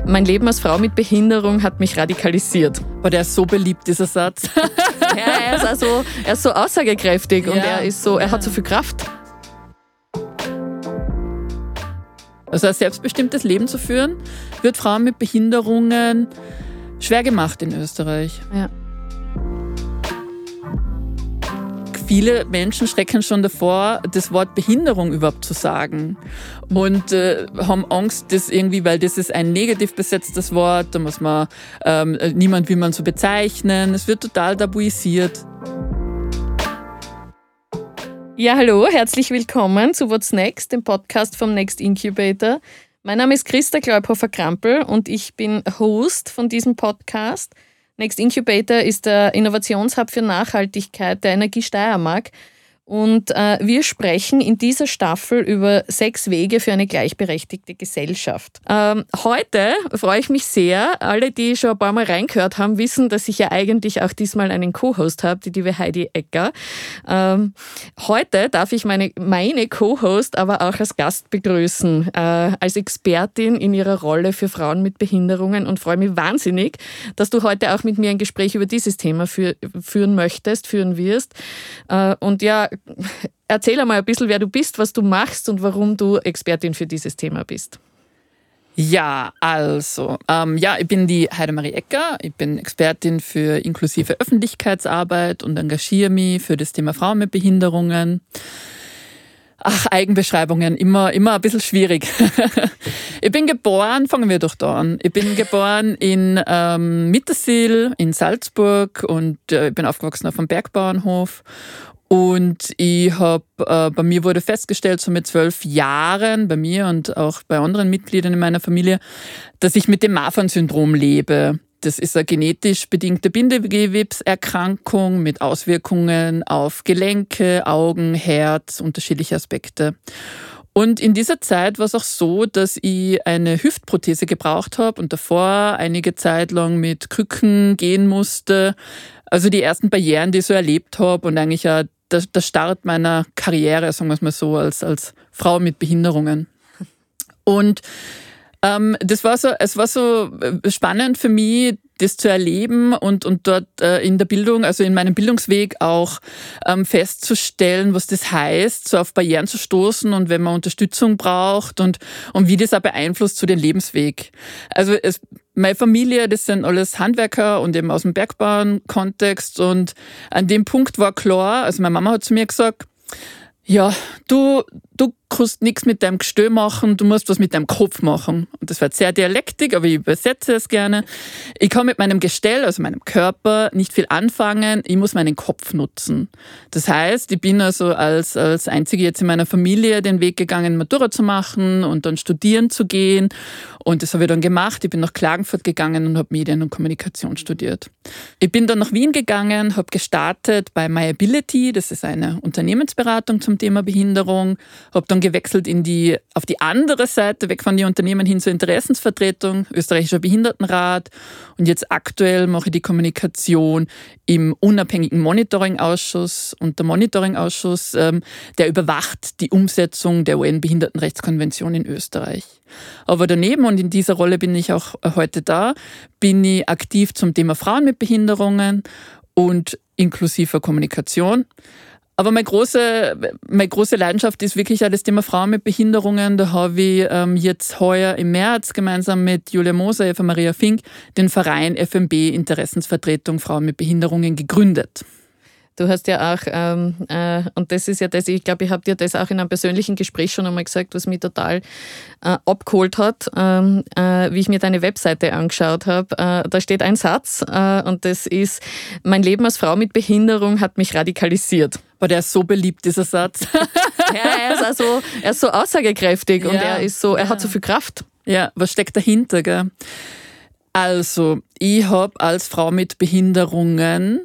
Mein Leben als Frau mit Behinderung hat mich radikalisiert. Boah, der ist so beliebt, dieser Satz. Ja, er ist so aussagekräftig und er hat so viel Kraft. Also ein selbstbestimmtes Leben zu führen, wird Frauen mit Behinderungen schwer gemacht in Österreich. Ja. Viele Menschen schrecken schon davor, das Wort Behinderung überhaupt zu sagen und haben Angst, das irgendwie, weil das ist ein negativ besetztes Wort, da muss man, niemand will man so bezeichnen, es wird total tabuisiert. Ja, hallo, herzlich willkommen zu What's Next, dem Podcast vom Next Incubator. Mein Name ist Christa Kleubhofer-Krampel und ich bin Host von diesem Podcast. Next Incubator ist der Innovationshub für Nachhaltigkeit der Energie Steiermark. Und wir sprechen in dieser Staffel über 6 Wege für eine gleichberechtigte Gesellschaft. Heute freue ich mich sehr. Alle, die schon ein paar Mal reingehört haben, wissen, dass ich ja eigentlich auch diesmal einen Co-Host habe, die liebe Heidi Ecker. Heute darf ich meine Co-Host aber auch als Gast begrüßen, als Expertin in ihrer Rolle für Frauen mit Behinderungen und freue mich wahnsinnig, dass du heute auch mit mir ein Gespräch über dieses Thema führen wirst. Und ja, erzähl einmal ein bisschen, wer du bist, was du machst und warum du Expertin für dieses Thema bist. Ja, also, ich bin die Heidemarie Ecker. Ich bin Expertin für inklusive Öffentlichkeitsarbeit und engagiere mich für das Thema Frauen mit Behinderungen. Ach, Eigenbeschreibungen, immer ein bisschen schwierig. Ich bin geboren, fangen wir doch da an. Ich bin geboren in Mittersill in Salzburg und ich bin aufgewachsen auf einem Bergbauernhof. Und bei mir wurde festgestellt, so mit 12 Jahren, bei mir und auch bei anderen Mitgliedern in meiner Familie, dass ich mit dem Marfan-Syndrom lebe. Das ist eine genetisch bedingte Bindegewebserkrankung mit Auswirkungen auf Gelenke, Augen, Herz, unterschiedliche Aspekte. Und in dieser Zeit war es auch so, dass ich eine Hüftprothese gebraucht habe und davor einige Zeit lang mit Krücken gehen musste. Also die ersten Barrieren, die ich so erlebt habe und eigentlich ja der Start meiner Karriere, sagen wir es mal so, als Frau mit Behinderungen. Und es war so spannend für mich, das zu erleben und dort in der Bildung, also in meinem Bildungsweg auch festzustellen, was das heißt, so auf Barrieren zu stoßen und wenn man Unterstützung braucht und wie das auch beeinflusst zu den Lebensweg. Also meine Familie, das sind alles Handwerker und eben aus dem Bergbauernkontext und an dem Punkt war klar, also meine Mama hat zu mir gesagt, ja, du kannst nichts mit deinem Gestell machen, du musst was mit deinem Kopf machen. Und das war sehr dialektisch, aber ich übersetze es gerne. Ich kann mit meinem Gestell, also meinem Körper, nicht viel anfangen, ich muss meinen Kopf nutzen. Das heißt, ich bin also als Einzige jetzt in meiner Familie den Weg gegangen, Matura zu machen und dann studieren zu gehen. Und das habe ich dann gemacht. Ich bin nach Klagenfurt gegangen und habe Medien und Kommunikation studiert. Ich bin dann nach Wien gegangen, habe gestartet bei MyAbility, das ist eine Unternehmensberatung zum Thema Behinderung, habe dann gewechselt auf die andere Seite, weg von den Unternehmen hin zur Interessensvertretung, Österreichischer Behindertenrat. Und jetzt aktuell mache ich die Kommunikation im unabhängigen Monitoring-Ausschuss. Und der Monitoring-Ausschuss, der überwacht die Umsetzung der UN-Behindertenrechtskonvention in Österreich. Aber daneben, und in dieser Rolle bin ich auch heute da, bin ich aktiv zum Thema Frauen mit Behinderungen und inklusiver Kommunikation. Aber meine große Leidenschaft ist wirklich auch das Thema Frauen mit Behinderungen. Da habe ich jetzt heuer im März gemeinsam mit Julia Moser, Eva Maria Fink, den Verein FMB Interessensvertretung Frauen mit Behinderungen gegründet. Du hast ja auch, und das ist ja das, ich glaube, ich habe dir das auch in einem persönlichen Gespräch schon einmal gesagt, was mich total abgeholt hat, wie ich mir deine Webseite angeschaut habe. Da steht ein Satz und das ist, mein Leben als Frau mit Behinderung hat mich radikalisiert. Boah, der ist so beliebt, dieser Satz. Ja, er ist so aussagekräftig und er hat so viel Kraft. Ja, was steckt dahinter, gell? Also, ich habe als Frau mit Behinderungen,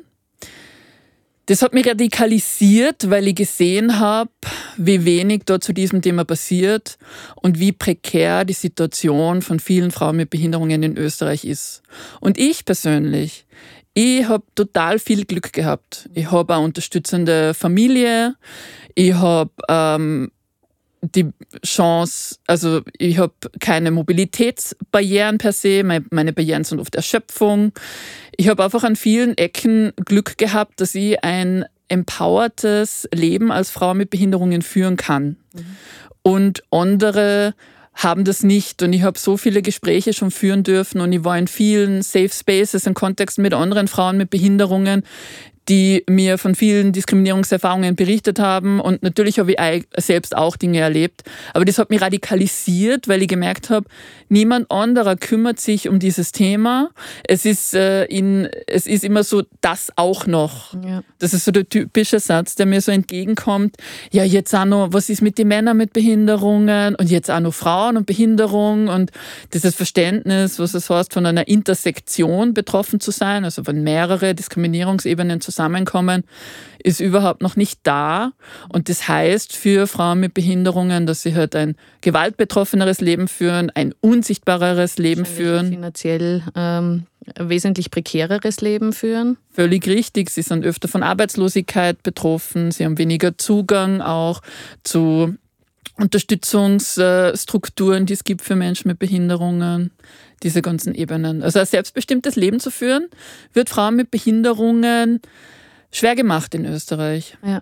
das hat mich radikalisiert, weil ich gesehen habe, wie wenig dort zu diesem Thema passiert und wie prekär die Situation von vielen Frauen mit Behinderungen in Österreich ist. Und ich persönlich, ich habe total viel Glück gehabt. Ich habe eine unterstützende Familie. Ich habe die Chance, also ich habe keine Mobilitätsbarrieren per se, meine Barrieren sind oft Erschöpfung. Ich habe einfach an vielen Ecken Glück gehabt, dass ich ein empowertes Leben als Frau mit Behinderungen führen kann. Und andere haben das nicht. Und ich habe so viele Gespräche schon führen dürfen und ich war in vielen Safe Spaces in Kontexten mit anderen Frauen mit Behinderungen, die mir von vielen Diskriminierungserfahrungen berichtet haben. Und natürlich habe ich selbst auch Dinge erlebt. Aber das hat mich radikalisiert, weil ich gemerkt habe, niemand anderer kümmert sich um dieses Thema. Es ist immer so, das auch noch. Ja. Das ist so der typische Satz, der mir so entgegenkommt. Ja, jetzt auch noch, was ist mit den Männern mit Behinderungen? Und jetzt auch noch Frauen und Behinderung. Und dieses Verständnis, was es heißt, von einer Intersektion betroffen zu sein, also wenn mehrere Diskriminierungsebenen zusammenkommen, ist überhaupt noch nicht da. Und das heißt für Frauen mit Behinderungen, dass sie halt ein gewaltbetroffeneres Leben führen, ein unsichtbareres Leben führen. Finanziell wesentlich prekäreres Leben führen. Völlig richtig. Sie sind öfter von Arbeitslosigkeit betroffen. Sie haben weniger Zugang auch zu Unterstützungsstrukturen, die es gibt für Menschen mit Behinderungen. Diese ganzen Ebenen. Also ein selbstbestimmtes Leben zu führen, wird Frauen mit Behinderungen schwer gemacht in Österreich. Ja.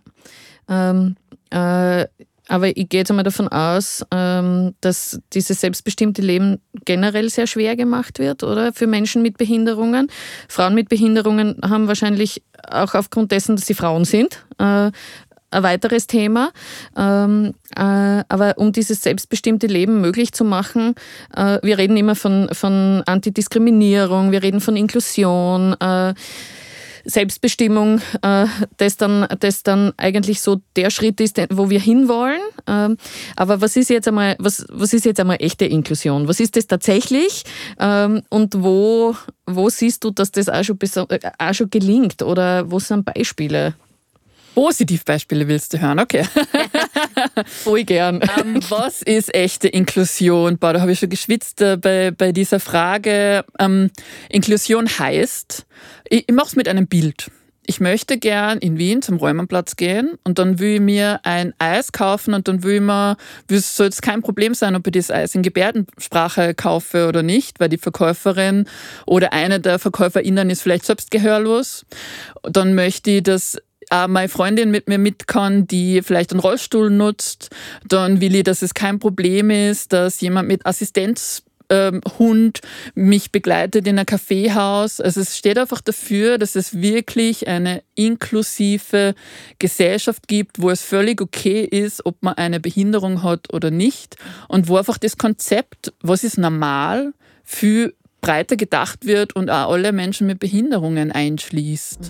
Aber ich gehe jetzt einmal davon aus, dass dieses selbstbestimmte Leben generell sehr schwer gemacht wird, oder? Für Menschen mit Behinderungen. Frauen mit Behinderungen haben wahrscheinlich auch aufgrund dessen, dass sie Frauen sind, ein weiteres Thema. Aber um dieses selbstbestimmte Leben möglich zu machen, wir reden immer von Antidiskriminierung, wir reden von Inklusion, Selbstbestimmung, das dann eigentlich so der Schritt ist, wo wir hinwollen. Aber was ist jetzt einmal echte Inklusion? Was ist das tatsächlich? Und wo siehst du, dass das auch schon gelingt? Oder wo sind Beispiele? Positivbeispiele willst du hören? Okay. Voll gern. Was ist echte Inklusion? Da habe ich schon geschwitzt bei dieser Frage. Inklusion heißt, ich mache es mit einem Bild. Ich möchte gern in Wien zum Räumannplatz gehen und dann will ich mir ein Eis kaufen und dann soll es kein Problem sein, ob ich das Eis in Gebärdensprache kaufe oder nicht, weil die Verkäuferin oder eine der VerkäuferInnen ist vielleicht selbst gehörlos. Dann möchte ich, dass meine Freundin mit mir mit kann, die vielleicht einen Rollstuhl nutzt. Dann will ich, dass es kein Problem ist, dass jemand mit Assistenzhund mich begleitet in ein Kaffeehaus. Also es steht einfach dafür, dass es wirklich eine inklusive Gesellschaft gibt, wo es völlig okay ist, ob man eine Behinderung hat oder nicht. Und wo einfach das Konzept, was ist normal, viel breiter gedacht wird und auch alle Menschen mit Behinderungen einschließt.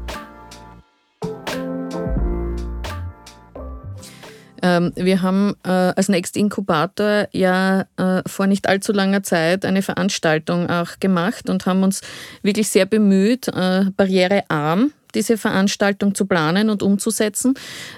Wir haben als Next Inkubator ja vor nicht allzu langer Zeit eine Veranstaltung auch gemacht und haben uns wirklich sehr bemüht, barrierearm diese Veranstaltung zu planen und umzusetzen.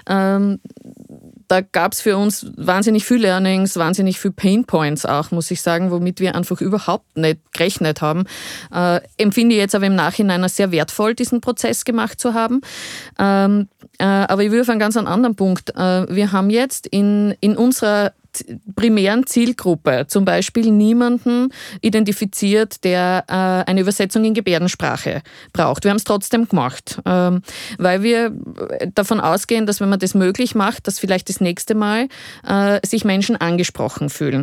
Da gab es für uns wahnsinnig viel Learnings, wahnsinnig viel Painpoints auch, muss ich sagen, womit wir einfach überhaupt nicht gerechnet haben. Empfinde ich jetzt aber im Nachhinein als sehr wertvoll, diesen Prozess gemacht zu haben. Aber ich will auf einen ganz anderen Punkt. Wir haben jetzt in unserer primären Zielgruppe zum Beispiel niemanden identifiziert, der eine Übersetzung in Gebärdensprache braucht. Wir haben es trotzdem gemacht, weil wir davon ausgehen, dass wenn man das möglich macht, dass vielleicht das nächste Mal sich Menschen angesprochen fühlen.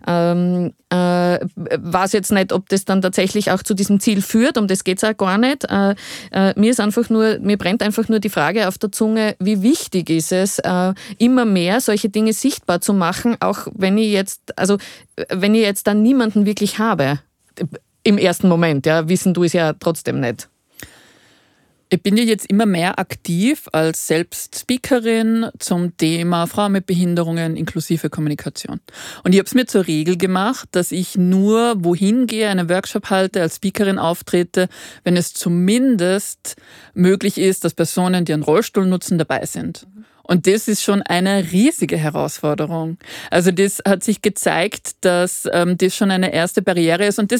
Weiß jetzt nicht, ob das dann tatsächlich auch zu diesem Ziel führt, um das geht es auch gar nicht. Mir brennt einfach nur die Frage auf der Zunge, wie wichtig ist es, immer mehr solche Dinge sichtbar zu machen, auch wenn ich jetzt dann niemanden wirklich habe. Im ersten Moment, ja, wissen du es ja trotzdem nicht. Ich bin ja jetzt immer mehr aktiv als Selbstspeakerin zum Thema Frauen mit Behinderungen, inklusive Kommunikation. Und ich habe es mir zur Regel gemacht, dass ich nur wohin gehe, einen Workshop halte, als Speakerin auftrete, wenn es zumindest möglich ist, dass Personen, die einen Rollstuhl nutzen, dabei sind. Und das ist schon eine riesige Herausforderung. Also das hat sich gezeigt, dass das schon eine erste Barriere ist. Und das ist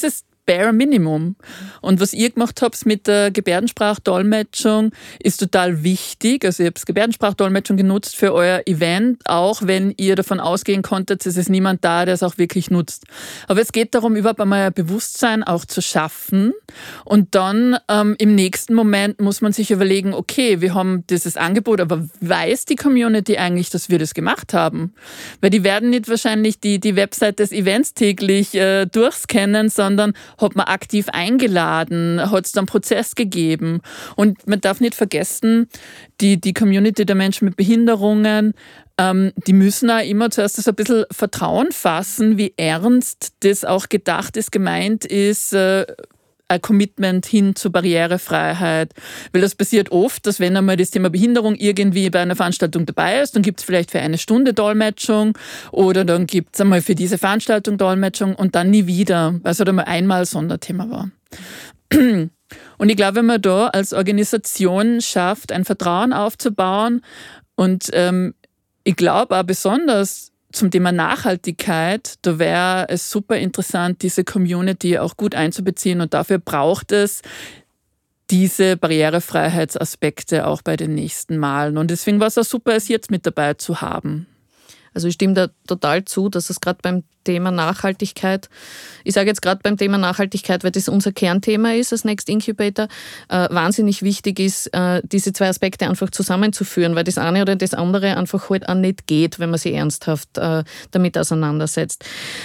bare minimum. Und was ihr gemacht habt mit der Gebärdensprachdolmetschung ist total wichtig. Also ihr habt Gebärdensprachdolmetschung genutzt für euer Event, auch wenn ihr davon ausgehen konntet, es ist niemand da, der es auch wirklich nutzt. Aber es geht darum, überhaupt einmal ein Bewusstsein auch zu schaffen. Und dann im nächsten Moment muss man sich überlegen, okay, wir haben dieses Angebot, aber weiß die Community eigentlich, dass wir das gemacht haben? Weil die werden nicht wahrscheinlich die Website des Events täglich durchscannen, sondern hat man aktiv eingeladen, hat es dann Prozess gegeben. Und man darf nicht vergessen, die Community der Menschen mit Behinderungen, die müssen auch immer zuerst so ein bisschen Vertrauen fassen, wie ernst das auch gedacht ist, gemeint ist, ein Commitment hin zur Barrierefreiheit. Weil das passiert oft, dass wenn einmal das Thema Behinderung irgendwie bei einer Veranstaltung dabei ist, dann gibt es vielleicht für 1 Stunde Dolmetschung oder dann gibt es einmal für diese Veranstaltung Dolmetschung und dann nie wieder, weil es halt einmal Sonderthema war. Und ich glaube, wenn man da als Organisation schafft, ein Vertrauen aufzubauen und ich glaube auch besonders zum Thema Nachhaltigkeit, da wäre es super interessant, diese Community auch gut einzubeziehen und dafür braucht es diese Barrierefreiheitsaspekte auch bei den nächsten Malen. Und deswegen war es auch super, es jetzt mit dabei zu haben. Also ich stimme da total zu, dass es gerade beim Thema Nachhaltigkeit, ich sage jetzt gerade beim Thema Nachhaltigkeit, weil das unser Kernthema ist als Next Incubator, wahnsinnig wichtig ist, diese 2 Aspekte einfach zusammenzuführen, weil das eine oder das andere einfach halt auch nicht geht, wenn man sich ernsthaft damit auseinandersetzt.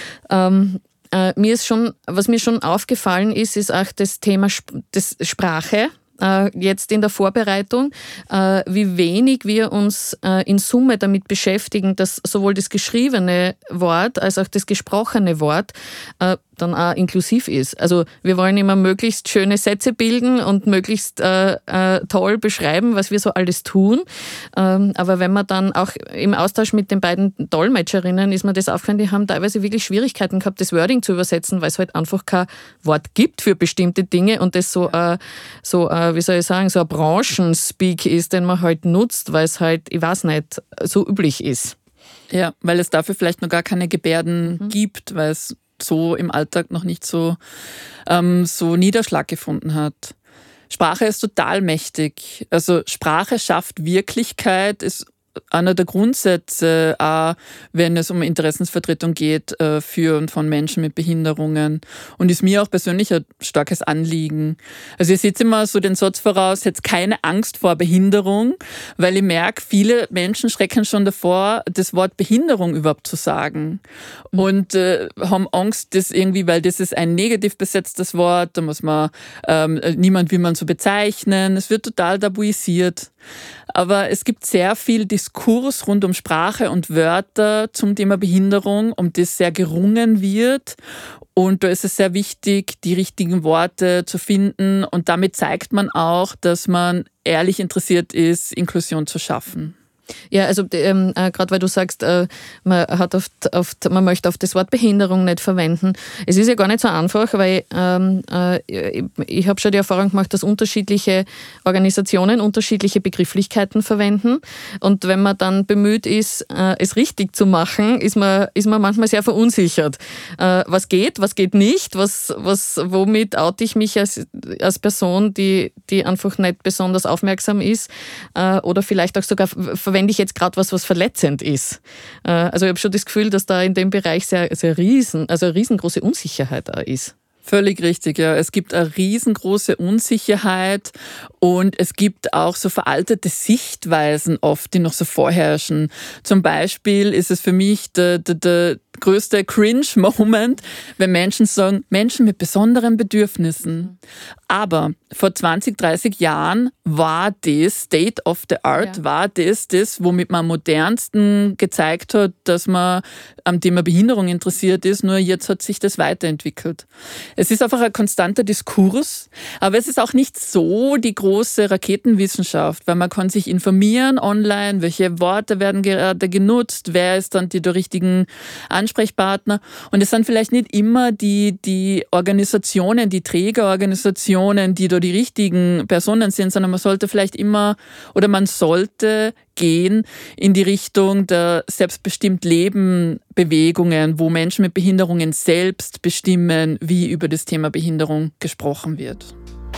Was mir schon aufgefallen ist, ist auch das Thema Sprache. Jetzt in der Vorbereitung, wie wenig wir uns in Summe damit beschäftigen, dass sowohl das geschriebene Wort als auch das gesprochene Wort dann auch inklusiv ist. Also wir wollen immer möglichst schöne Sätze bilden und möglichst toll beschreiben, was wir so alles tun. Aber wenn man dann auch im Austausch mit den beiden Dolmetscherinnen ist mir das aufgefallen, die haben teilweise wirklich Schwierigkeiten gehabt, das Wording zu übersetzen, weil es halt einfach kein Wort gibt für bestimmte Dinge und das so wie soll ich sagen, so ein Branchenspeak ist, den man halt nutzt, weil es halt, ich weiß nicht, so üblich ist. Ja, weil es dafür vielleicht noch gar keine Gebärden gibt, weil es so im Alltag noch nicht so Niederschlag gefunden hat. Sprache ist total mächtig. Also Sprache schafft Wirklichkeit, ist einer der Grundsätze, wenn es um Interessensvertretung geht für und von Menschen mit Behinderungen und ist mir auch persönlich ein starkes Anliegen. Also ich setze immer so den Satz voraus, jetzt keine Angst vor Behinderung, weil ich merke, viele Menschen schrecken schon davor, das Wort Behinderung überhaupt zu sagen und haben Angst, das irgendwie, weil das ist ein negativ besetztes Wort, da muss man niemand will man so bezeichnen, es wird total tabuisiert. Aber es gibt sehr viel Diskurs rund um Sprache und Wörter zum Thema Behinderung, um das sehr gerungen wird. Und da ist es sehr wichtig, die richtigen Worte zu finden. Und damit zeigt man auch, dass man ehrlich interessiert ist, Inklusion zu schaffen. Ja, also gerade weil du sagst, man möchte auf das Wort Behinderung nicht verwenden. Es ist ja gar nicht so einfach, weil ich habe schon die Erfahrung gemacht, dass unterschiedliche Organisationen unterschiedliche Begrifflichkeiten verwenden. Und wenn man dann bemüht ist, es richtig zu machen, ist man manchmal sehr verunsichert. Was geht nicht? Womit oute ich mich als Person, die einfach nicht besonders aufmerksam ist? Oder vielleicht auch sogar verwende ich jetzt gerade was verletzend ist. Also ich habe schon das Gefühl, dass da in dem Bereich eine riesengroße Unsicherheit da ist. Völlig richtig, ja. Es gibt eine riesengroße Unsicherheit und es gibt auch so veraltete Sichtweisen oft, die noch so vorherrschen. Zum Beispiel ist es für mich der größte Cringe-Moment, wenn Menschen sagen, Menschen mit besonderen Bedürfnissen. Aber vor 20, 30 Jahren war das State of the Art, war das, womit man am modernsten gezeigt hat, dass man am Thema Behinderung interessiert ist, nur jetzt hat sich das weiterentwickelt. Es ist einfach ein konstanter Diskurs, aber es ist auch nicht so die große Raketenwissenschaft, weil man kann sich informieren online, welche Worte werden gerade genutzt, wer ist dann die richtigen Ansprechpartner. Und es sind vielleicht nicht immer die Organisationen, die Trägerorganisationen, die da die richtigen Personen sind, sondern man sollte gehen in die Richtung der Selbstbestimmt-Leben-Bewegungen, wo Menschen mit Behinderungen selbst bestimmen, wie über das Thema Behinderung gesprochen wird.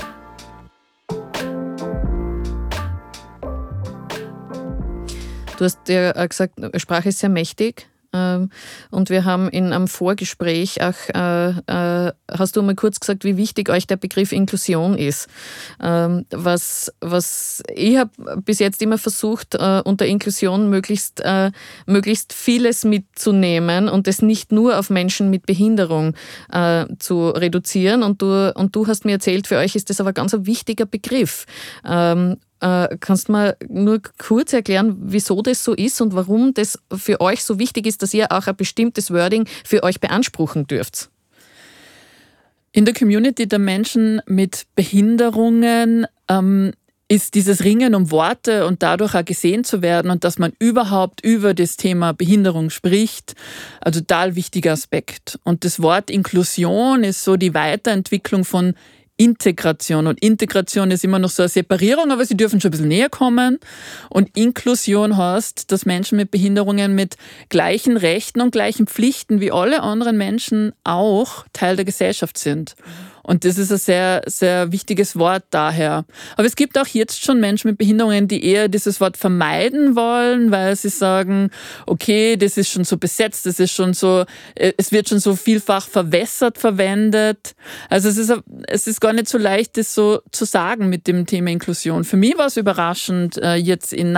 Du hast ja gesagt, Sprache ist sehr mächtig. Und wir haben in einem Vorgespräch auch, hast du mal kurz gesagt, wie wichtig euch der Begriff Inklusion ist. Was ich habe bis jetzt immer versucht, unter Inklusion möglichst vieles mitzunehmen und es nicht nur auf Menschen mit Behinderung zu reduzieren. Und du hast mir erzählt, für euch ist das aber ganz ein wichtiger Begriff. Kannst du mal nur kurz erklären, wieso das so ist und warum das für euch so wichtig ist, dass ihr auch ein bestimmtes Wording für euch beanspruchen dürft? In der Community der Menschen mit Behinderungen ist dieses Ringen um Worte und dadurch auch gesehen zu werden und dass man überhaupt über das Thema Behinderung spricht, ein total wichtiger Aspekt. Und das Wort Inklusion ist so die Weiterentwicklung von Integration. Und Integration ist immer noch so eine Separierung, aber sie dürfen schon ein bisschen näher kommen. Und Inklusion heißt, dass Menschen mit Behinderungen mit gleichen Rechten und gleichen Pflichten wie alle anderen Menschen auch Teil der Gesellschaft sind. Und das ist ein sehr, sehr wichtiges Wort daher. Aber es gibt auch jetzt schon Menschen mit Behinderungen, die eher dieses Wort vermeiden wollen, weil sie sagen, okay, das ist schon so besetzt, das ist schon so, es wird schon so vielfach verwässert verwendet. Also es ist gar nicht so leicht, das so zu sagen mit dem Thema Inklusion. Für mich war es überraschend, jetzt in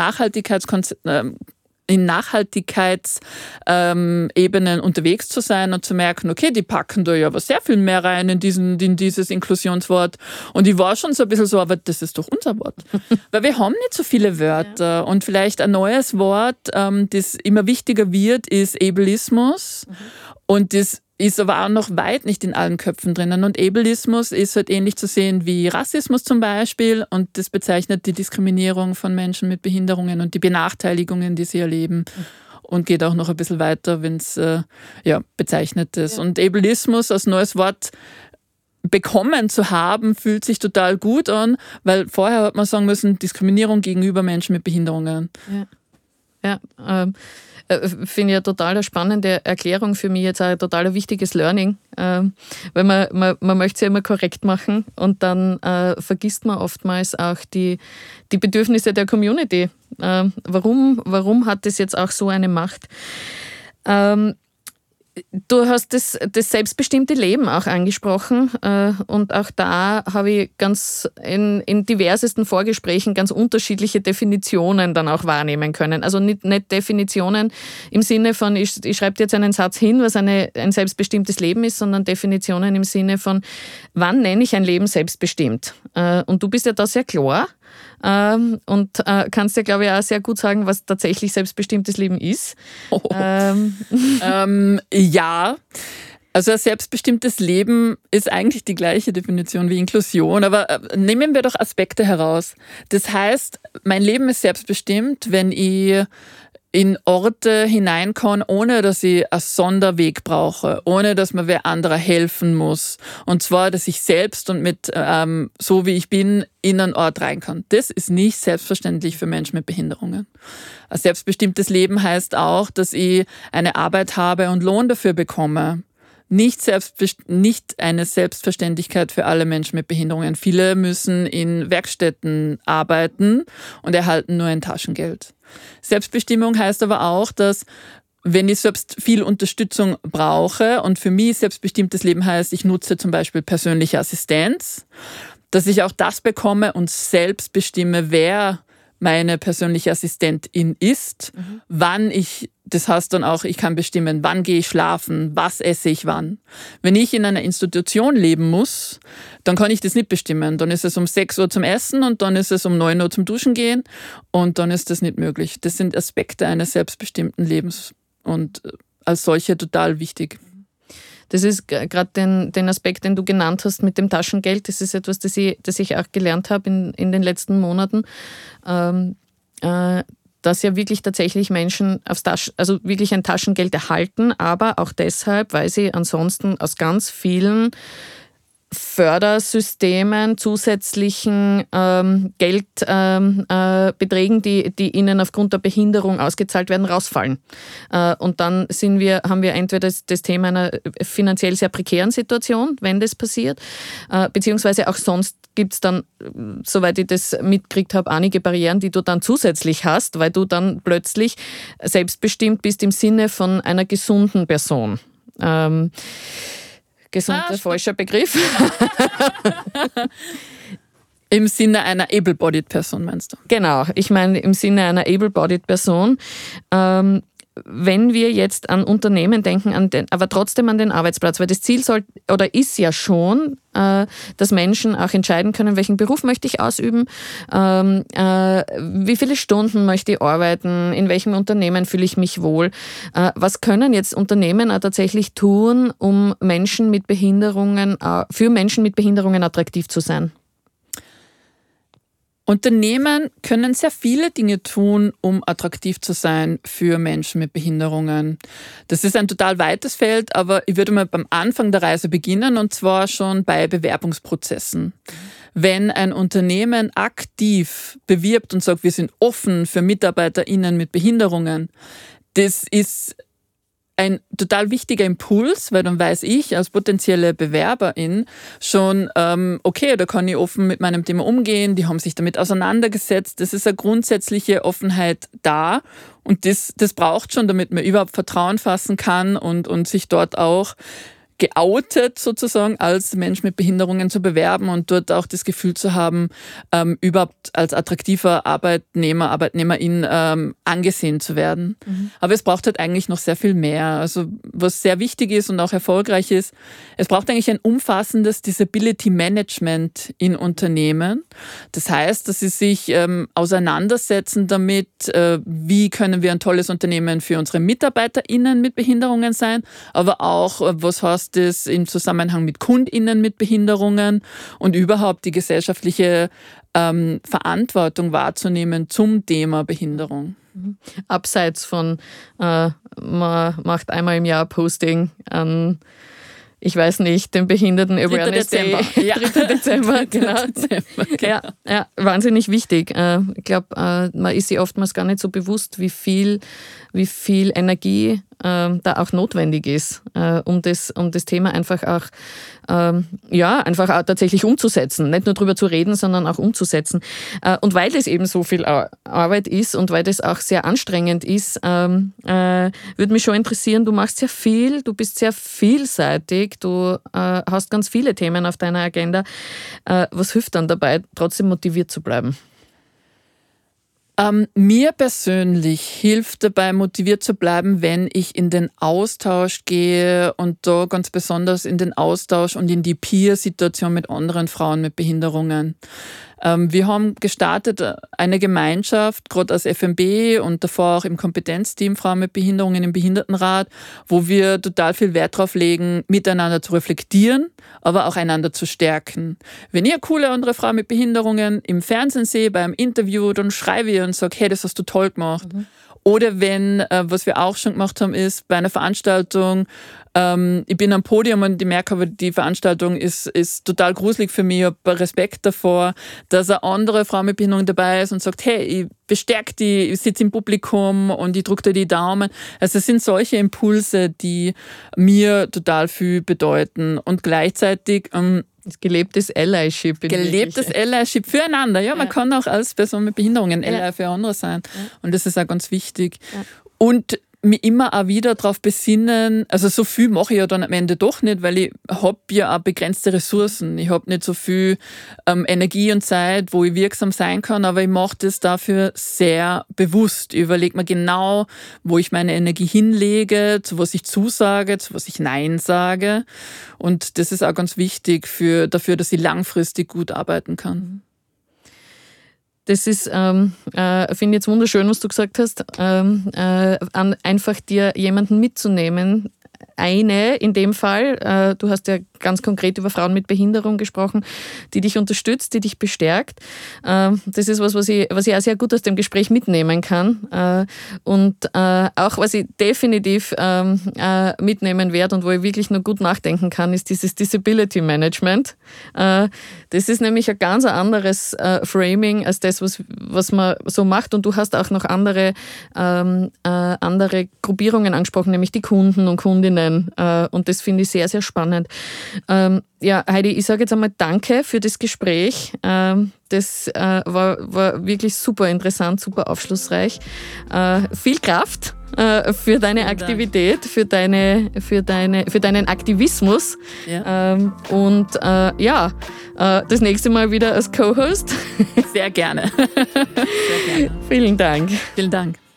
Nachhaltigkeitsebenen unterwegs zu sein und zu merken, okay, die packen da ja aber sehr viel mehr rein in dieses Inklusionswort. Und ich war schon so ein bisschen so, aber das ist doch unser Wort. Weil wir haben nicht so viele Wörter. Ja. Und vielleicht ein neues Wort, das immer wichtiger wird, ist Ableismus. Und das ist aber auch noch weit nicht in allen Köpfen drinnen. Und Ableismus ist halt ähnlich zu sehen wie Rassismus zum Beispiel. Und das bezeichnet die Diskriminierung von Menschen mit Behinderungen und die Benachteiligungen, die sie erleben. Und geht auch noch ein bisschen weiter, wenn es bezeichnet ist. Ja. Und Ableismus als neues Wort bekommen zu haben, fühlt sich total gut an, weil vorher hat man sagen müssen, Diskriminierung gegenüber Menschen mit Behinderungen. Ja. Finde ich eine total spannende Erklärung für mich, jetzt auch ein total wichtiges Learning, weil man möchte es ja immer korrekt machen und dann vergisst man oftmals auch die Bedürfnisse der Community. Warum hat das jetzt auch so eine Macht? Du hast das selbstbestimmte Leben auch angesprochen und auch da habe ich ganz in diversesten Vorgesprächen ganz unterschiedliche Definitionen dann auch wahrnehmen können. Also nicht Definitionen im Sinne von, ich schreibe dir jetzt einen Satz hin, was ein selbstbestimmtes Leben ist, sondern Definitionen im Sinne von, wann nenne ich ein Leben selbstbestimmt? Und du bist ja da sehr klar. Und kannst ja, glaube ich, auch sehr gut sagen, was tatsächlich selbstbestimmtes Leben ist. Ja, also ein selbstbestimmtes Leben ist eigentlich die gleiche Definition wie Inklusion, aber nehmen wir doch Aspekte heraus. Das heißt, mein Leben ist selbstbestimmt, wenn ich in Orte hinein kann, ohne dass ich einen Sonderweg brauche, ohne dass mir wer anderer helfen muss. Und zwar, dass ich selbst und mit so wie ich bin, in einen Ort rein kann. Das ist nicht selbstverständlich für Menschen mit Behinderungen. Ein selbstbestimmtes Leben heißt auch, dass ich eine Arbeit habe und Lohn dafür bekomme. Nicht eine Selbstverständlichkeit für alle Menschen mit Behinderungen. Viele müssen in Werkstätten arbeiten und erhalten nur ein Taschengeld. Selbstbestimmung heißt aber auch, dass wenn ich selbst viel Unterstützung brauche und für mich selbstbestimmtes Leben heißt, ich nutze zum Beispiel persönliche Assistenz, dass ich auch das bekomme und selbst bestimme, wer meine persönliche Assistentin ist, wann das heißt dann auch, ich kann bestimmen, wann gehe ich schlafen, was esse ich wann. Wenn ich in einer Institution leben muss, dann kann ich das nicht bestimmen. Dann ist es um 6 Uhr zum Essen und dann ist es um 9 Uhr zum Duschen gehen und dann ist das nicht möglich. Das sind Aspekte eines selbstbestimmten Lebens und als solche total wichtig. Das ist gerade den Aspekt, den du genannt hast mit dem Taschengeld. Das ist etwas, das ich auch gelernt habe in den letzten Monaten, dass ja wirklich tatsächlich Menschen also wirklich ein Taschengeld erhalten, aber auch deshalb, weil sie ansonsten aus ganz vielen Fördersystemen, zusätzlichen Geldbeträgen, die ihnen aufgrund der Behinderung ausgezahlt werden, rausfallen. Und dann haben wir entweder das Thema einer finanziell sehr prekären Situation, wenn das passiert, beziehungsweise auch sonst gibt es dann, soweit ich das mitgekriegt habe, einige Barrieren, die du dann zusätzlich hast, weil du dann plötzlich selbstbestimmt bist im Sinne von einer gesunden Person. Falscher Begriff. Im Sinne einer able-bodied Person, meinst du? Genau, ich meine im Sinne einer able-bodied Person. Wenn wir jetzt an Unternehmen denken, aber trotzdem an den Arbeitsplatz, weil das Ziel ist ja schon, dass Menschen auch entscheiden können, welchen Beruf möchte ich ausüben, wie viele Stunden möchte ich arbeiten, in welchem Unternehmen fühle ich mich wohl. Was können jetzt Unternehmen auch tatsächlich tun, um für Menschen mit Behinderungen attraktiv zu sein? Unternehmen können sehr viele Dinge tun, um attraktiv zu sein für Menschen mit Behinderungen. Das ist ein total weites Feld, aber ich würde mal beim Anfang der Reise beginnen, und zwar schon bei Bewerbungsprozessen. Wenn ein Unternehmen aktiv bewirbt und sagt, wir sind offen für MitarbeiterInnen mit Behinderungen, das ist ein total wichtiger Impuls, weil dann weiß ich als potenzielle Bewerberin schon, okay, da kann ich offen mit meinem Thema umgehen, die haben sich damit auseinandergesetzt, das ist eine grundsätzliche Offenheit da, und das braucht schon, damit man überhaupt Vertrauen fassen kann und sich dort auch geoutet sozusagen als Mensch mit Behinderungen zu bewerben und dort auch das Gefühl zu haben, überhaupt als attraktiver Arbeitnehmer, Arbeitnehmerin angesehen zu werden. Mhm. Aber es braucht halt eigentlich noch sehr viel mehr. Also was sehr wichtig ist und auch erfolgreich ist, es braucht eigentlich ein umfassendes Disability Management in Unternehmen. Das heißt, dass sie sich auseinandersetzen damit, wie können wir ein tolles Unternehmen für unsere MitarbeiterInnen mit Behinderungen sein, aber auch, was heißt das im Zusammenhang mit KundInnen mit Behinderungen und überhaupt die gesellschaftliche Verantwortung wahrzunehmen zum Thema Behinderung. Abseits von, man macht einmal im Jahr Posting an, ich weiß nicht, den Behinderten Awareness Day. Ja. 3. Dezember, genau. Ja, wahnsinnig wichtig. Ich glaube, man ist sich oftmals gar nicht so bewusst, wie viel Energie da auch notwendig ist, um das Thema einfach auch tatsächlich umzusetzen. Nicht nur drüber zu reden, sondern auch umzusetzen. Und weil das eben so viel Arbeit ist und weil das auch sehr anstrengend ist, würde mich schon interessieren, du machst sehr viel, du bist sehr vielseitig, du hast ganz viele Themen auf deiner Agenda. Was hilft dann dabei, trotzdem motiviert zu bleiben? Mir persönlich hilft dabei, motiviert zu bleiben, wenn ich in den Austausch gehe und da ganz besonders in den Austausch und in die Peer-Situation mit anderen Frauen mit Behinderungen. Wir haben gestartet eine Gemeinschaft, gerade als FMB und davor auch im Kompetenzteam Frauen mit Behinderungen im Behindertenrat, wo wir total viel Wert drauf legen, miteinander zu reflektieren, aber auch einander zu stärken. Wenn ihr coole andere Frau mit Behinderungen im Fernsehen seht, bei einem Interview, dann schreibe ich und sage, hey, das hast du toll gemacht. Mhm. Oder wenn, was wir auch schon gemacht haben, ist bei einer Veranstaltung, ich bin am Podium und ich merke aber, die Veranstaltung ist total gruselig für mich. Ich habe Respekt davor, dass eine andere Frau mit Behinderung dabei ist und sagt, hey, ich bestärke die, ich sitze im Publikum und ich drücke dir die Daumen. Also es sind solche Impulse, die mir total viel bedeuten. Und gleichzeitig gelebtes Allyship. Gelebtes Allyship füreinander. Ja, man kann auch als Person mit Behinderungen Ally für andere sein. Ja. Und das ist auch ganz wichtig. Ja. Und mich immer auch wieder darauf besinnen, also so viel mache ich ja dann am Ende doch nicht, weil ich habe ja auch begrenzte Ressourcen. Ich habe nicht so viel Energie und Zeit, wo ich wirksam sein kann, aber ich mache das dafür sehr bewusst. Ich überlege mir genau, wo ich meine Energie hinlege, zu was ich zusage, zu was ich Nein sage. Und das ist auch ganz wichtig dafür, dass ich langfristig gut arbeiten kann. Das ist, finde ich jetzt wunderschön, was du gesagt hast, einfach dir jemanden mitzunehmen, eine in dem Fall, du hast ja ganz konkret über Frauen mit Behinderung gesprochen, die dich unterstützt, die dich bestärkt. Das ist was ich auch sehr gut aus dem Gespräch mitnehmen kann. Und auch was ich definitiv mitnehmen werde und wo ich wirklich nur gut nachdenken kann, ist dieses Disability Management. Das ist nämlich ein ganz anderes Framing als das, was man so macht. Und du hast auch noch andere Gruppierungen angesprochen, nämlich die Kunden und Kundinnen. Und das finde ich sehr, sehr spannend. Ja, Heidi, ich sage jetzt einmal Danke für das Gespräch. Das war wirklich super interessant, super aufschlussreich. Viel Kraft für deine Aktivität, für deinen Aktivismus. Ja. Und das nächste Mal wieder als Co-Host. Sehr gerne. Sehr gerne. Vielen Dank. Vielen Dank.